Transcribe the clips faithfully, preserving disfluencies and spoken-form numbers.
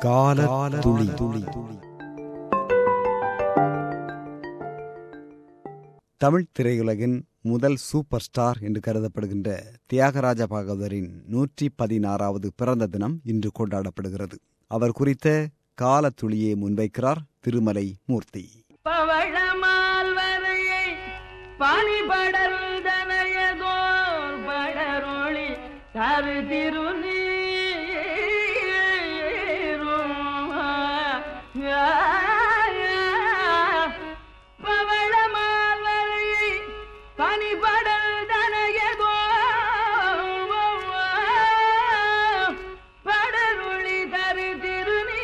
கால துளி துளி தமிழ் திரையுலகின் முதல் சூப்பர் ஸ்டார் என்று கருதப்படுகின்ற தியாகராஜ பாகவதரின் நூற்றி பதினாறாவது பிறந்த தினம் இன்று கொண்டாடப்படுகிறது. அவர் குறித்த கால துளியை முன்வைக்கிறார் திருமலை மூர்த்தி. பவழமால்வரையை பனிபடல் தனையதோர் படரொளி கருதிருநீரும் பவழமால்வரையை பனிபடல் தனையதோர் படரொளி கருதிருநீ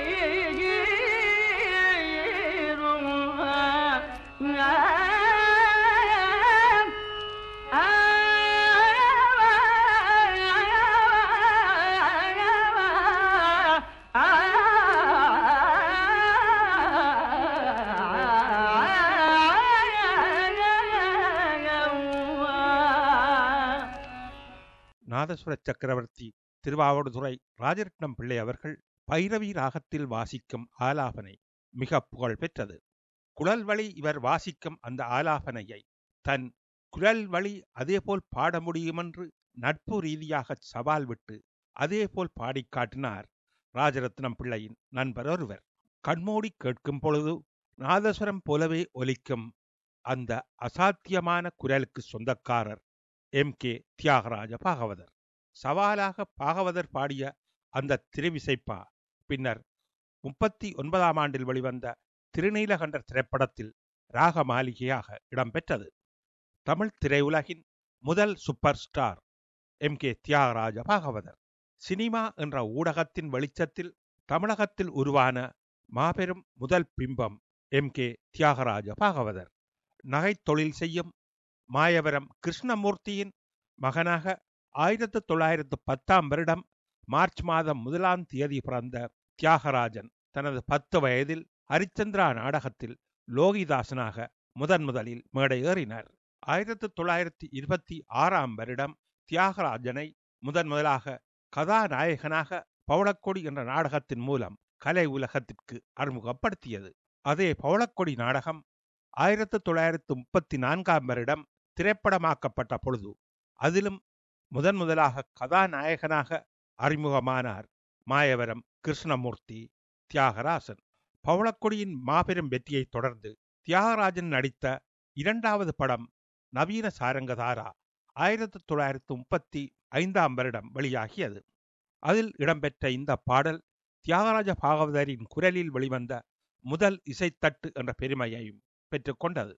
நாதசுர சக்கரவர்த்தி திருவாவடுதுறை ராஜரட்னம் பிள்ளை அவர்கள் பைரவி ராகத்தில் வாசிக்கும் ஆலாபனை மிக புகழ் பெற்றது. குழல் வழி இவர் வாசிக்கும் அந்த ஆலாபனையை தன் குழல் வழி அதேபோல் பாட முடியுமென்று நட்பு ரீதியாக சவால் விட்டு அதேபோல் பாடி காட்டினார் ராஜரத்னம் பிள்ளையின் நண்பர் ஒருவர். கண்மூடி கேட்கும் பொழுது நாதஸ்வரம் போலவே ஒலிக்கும் அந்த அசாத்தியமான குரலுக்கு சொந்தக்காரர் எம் கே தியாகராஜ பாகவதர். சவாலாக பாகவதர் பாடிய அந்த திருவிசைப்பா பின்னர் முப்பத்தி ஒன்பதாம் ஆண்டில் வெளிவந்த திருநீலகண்டர் திரைப்படத்தில் ராக மாளிகையாக இடம்பெற்றது. தமிழ் திரையுலகின் முதல் super star M K Thyagaraja Bhagavathar. Cinema என்ற ஊடகத்தின் வெளிச்சத்தில் தமிழகத்தில் உருவான மாபெரும் முதல் பிம்பம் எம் கே தியாகராஜ பாகவதர். நகைத்தொழில் செய்யும் மாயவரம் கிருஷ்ணமூர்த்தியின் மகனாக ஆயிரத்து தொள்ளாயிரத்து பத்தாம் வருடம் மார்ச் மாதம் முதலாம் தேதி பிறந்த தியாகராஜன் தனது பத்து வயதில் ஹரிச்சந்திரா நாடகத்தில் லோகிதாசனாக முதன் முதலில் மேடை ஏறினார். ஆயிரத்து தொள்ளாயிரத்தி இருபத்தி ஆறாம் வருடம் தியாகராஜனை முதன் முதலாக கதாநாயகனாக பவளக்கொடி என்ற நாடகத்தின் மூலம் கலை உலகத்திற்கு அறிமுகப்படுத்தியது. அதே பவளக்கொடி நாடகம் ஆயிரத்து தொள்ளாயிரத்து முப்பத்தி நான்காம் வருடம் திரைப்படமாக்கப்பட்ட பொழுது அதிலும் முதன் முதலாக கதாநாயகனாக அறிமுகமானார் மாயவரம் கிருஷ்ணமூர்த்தி தியாகராஜன். பவளக்கொடியின் மாபெரும் வெற்றியை தொடர்ந்து தியாகராஜன் நடித்த இரண்டாவது படம் நவீன சாரங்கதாரா ஆயிரத்தி தொள்ளாயிரத்து முப்பத்தி ஐந்தாம் வருடம் வெளியாகியது. அதில் இடம்பெற்ற இந்த பாடல் தியாகராஜ பாகவதரின் குரலில் வெளிவந்த முதல் இசைத்தட்டு என்ற பெருமையையும் பெற்றுக்கொண்டது.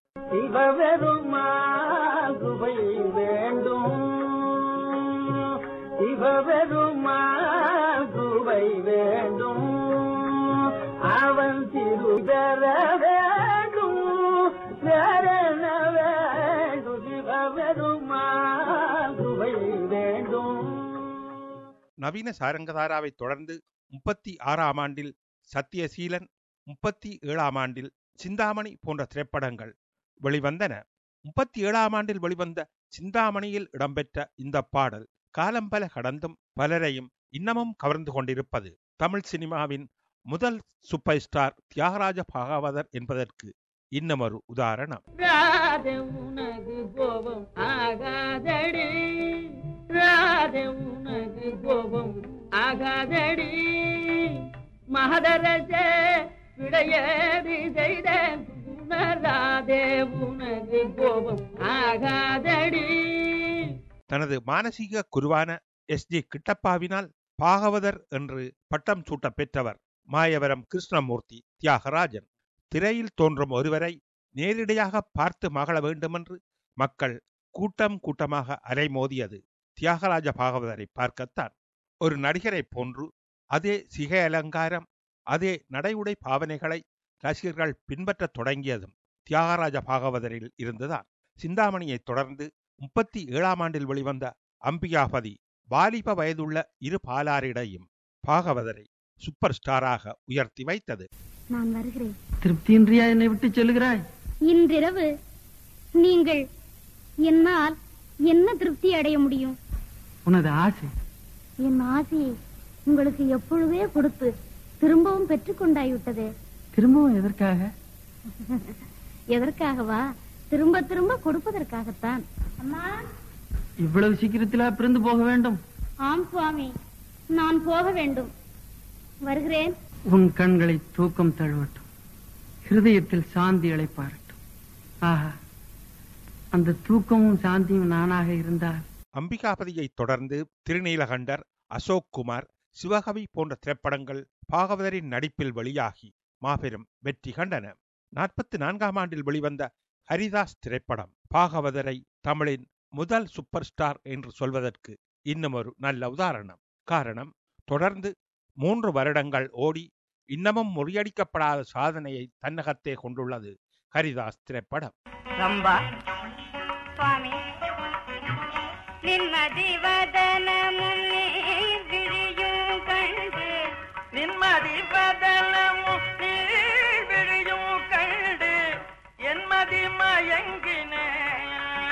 அவன் திருதர வேண்டும் வேறென வேண்டும் சிவபெருமாகுவை வேண்டும். நவீன சாரங்கதாராவை தொடர்ந்து முப்பத்தி ஆறாம் ஆண்டில் சத்தியசீலன், முப்பத்தி ஏழாம் ஆண்டில் சிந்தாமணி போன்ற திரைப்படங்கள் வெளிவந்தன. முப்பத்தி ஏழாம் ஆண்டில் வெளிவந்த சிந்தாமணியில் இடம்பெற்ற இந்த பாடல் காலம் பல கடந்தும் பலரையும் இன்னமும் கவர்ந்து கொண்டிருப்பது தமிழ் சினிமாவின் முதல் சூப்பர் ஸ்டார் தியாகராஜ பாகவதர் என்பதற்கு இன்னும் ஒரு உதாரணம். மகதரசே விடையேறி செய்த உணராதே உனது கோபம் ஆகாதடி. தனது மானசீக குருவான எஸ் ஜி கிட்டப்பாவினால் பாகவதர் என்று பட்டம் சூட்ட பெற்றவர் மாயவரம் கிருஷ்ணமூர்த்தி தியாகராஜன். திரையில் தோன்றும் ஒருவரை நேரிடையாக பார்த்து மகள வேண்டுமென்று மக்கள் கூட்டம் கூட்டமாக அலைமோதியது தியாகராஜ பாகவதரை பார்க்கத்தான். ஒரு நடிகரை போன்று அதே சிகை அலங்காரம், அதே நடையுடை பாவனைகளை ரசிகர்கள் பின்பற்ற தொடங்கியதும் தியாகராஜ பாகவதரில் இருந்துதான். சிந்தாமணியை தொடர்ந்து முப்பத்தி ஏழாம் ஆண்டில் வெளிவந்த அம்பிகாபதி வாலிப வயதுள்ள இரு பாலாரிடையும் பாகவதரை சூப்பர் ஸ்டாராக உயர்த்தி வைத்தது. நான் வருகிறேன். திருப்தியின்றியா என்னை விட்டு சொல்லுகிறாய்? இன்றிரவு நீங்கள் என்னால் என்ன திருப்தி அடைய முடியும்? உனது ஆசை. என் ஆசையை உங்களுக்கு எப்பொழுதே கொடுத்து திரும்பவும் பெற்றுக்கொண்டாய்விட்டதே. திரும்பவும் எதற்காக? எதற்காகவா? திரும்ப திரும்ப கொடுப்பதற்காகத்தான். அம்மா, இவ்வளவு சீக்கிரத்திலா பிறந்து போக வேண்டும்? ஆம் சுவாமி, நான் போக வேண்டும். வருகிறேன். உன் கண்களை தூக்கம் தழுவட்டும், ஹிருதயத்தில் சாந்தி அழைப்பாரட்டும். ஆஹா, அந்த தூக்கமும் சாந்தியும் நானாக இருந்தால். அம்பிகாபதியை தொடர்ந்து திருநீலகண்டர், அசோக் குமார், சிவகவி போன்ற திரைப்படங்கள் பாகவதரின் நடிப்பில் வெளியாகி மாபெரும் வெற்றி கண்டன. நாற்பத்தி நான்காம் ஆண்டில் வெளிவந்த ஹரிதாஸ் திரைப்படம் பாகவதரை தமிழின் முதல் சூப்பர் ஸ்டார் என்று சொல்வதற்கு இன்னும் ஒரு நல்ல உதாரணம். காரணம், தொடர்ந்து மூன்று வருடங்கள் ஓடி இன்னமும் முறியடிக்கப்படாத சாதனையை தன்னகத்தே கொண்டுள்ளது ஹரிதாஸ் திரைப்படம். ரம்பா சுவாமி நின்மதி வதனமும் நீர் விழியும் கண்டு நின்மதி வதனமும் நீர் விழியும் கண்டு என்மதி மயங்கினேன்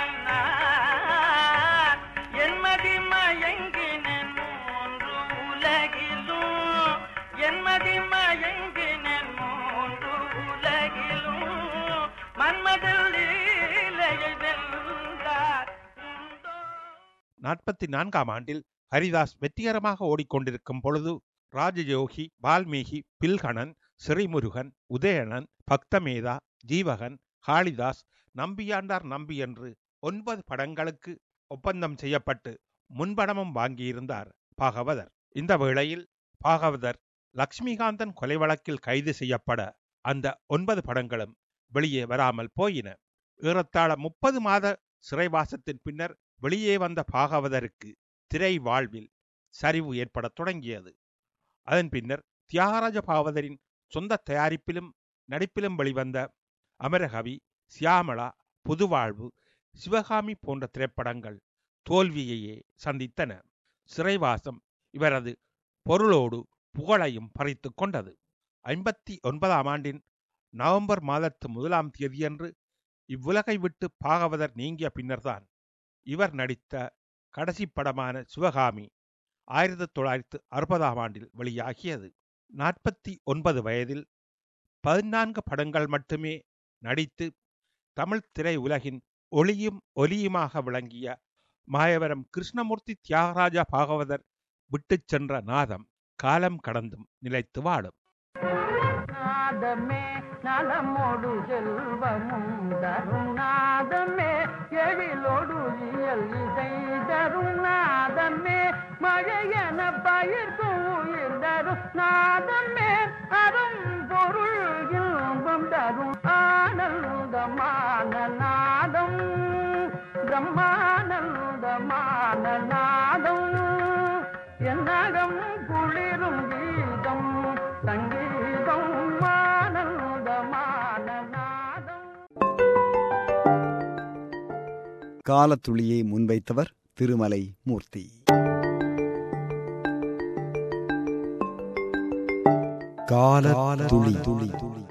என்மதி மயங்கினேன் மூன்று உலகிலும் என்மதி மயங்கினேன் மூன்று உலகிலும் மன்மதில் லீலையை வென்றார். நாற்பத்தி நான்காம் ஆண்டில் ஹரிதாஸ் வெற்றிகரமாக ஓடிக்கொண்டிருக்கும் பொழுது ராஜயோகி, வால்மீகி, பில்கணன், ஸ்ரீமுருகன், உதயணன், பக்தமேதா, ஜீவகன், காளிதாஸ், நம்பியாண்டார் நம்பி என்று ஒன்பது படங்களுக்கு ஒப்பந்தம் செய்யப்பட்டு முன்படமும் வாங்கியிருந்தார் பாகவதர். இந்த வேளையில் பாகவதர் லக்ஷ்மிகாந்தன் கொலை வழக்கில் கைது செய்யப்பட அந்த ஒன்பது படங்களும் வெளியே வராமல் போயின. ஏறத்தாழ முப்பது மாத சிறைவாசத்தின் பின்னர் வெளியே வந்த பாகவதருக்கு திரை வாழ்வில் சரிவு ஏற்பட தொடங்கியது. அதன் பின்னர் தியாகராஜ பாகவதரின் சொந்த தயாரிப்பிலும் நடிப்பிலும் வெளிவந்த அமரகவி, சியாமளா, புதுவாழ்வு, சிவகாமி போன்ற திரைப்படங்கள் தோல்வியையே சந்தித்தன. சிறைவாசம் இவரது பொருளோடு புகழையும் பறித்து கொண்டது. ஐம்பத்தி ஒன்பதாம் ஆண்டின் நவம்பர் மாதத்து முதலாம் தேதியன்று இவ்வுலகை விட்டு பாகவதர் நீங்கிய பின்னர்தான் இவர் நடித்த கடைசி படமான சிவகாமி ஆயிரத்தி தொள்ளாயிரத்து அறுபதாம் ஆண்டில் வெளியாகியது. நாற்பத்தி ஒன்பது வயதில் பதினான்கு படங்கள் மட்டுமே நடித்து தமிழ் திரை உலகின் ஒளியும் ஒலியுமாக விளங்கிய மாயவரம் கிருஷ்ணமூர்த்தி தியாகராஜா பாகவதர் விட்டு சென்ற நாதம் காலம் கடந்தும் நிலைத்து வாழும். நாதமே நலமோடு செல்வமும் தரும் நாதமே எழிலோடு இயல் இசை தரும் நாதமே மழையென பயிர்க்கும் உயிர் தரும் நாதமே அரும் பொருள் இன்பம் தரும் ஆனந்தமான நாதம் பிரம்மானந்தமான நாதம் என்னகம் குளிரும் கீதம் சங்கீதம் ஆனந்தமான நாதம். காலத்துளியை முன்வைத்தவர் திருமலை மூர்த்தி. கால துளி துளி துளி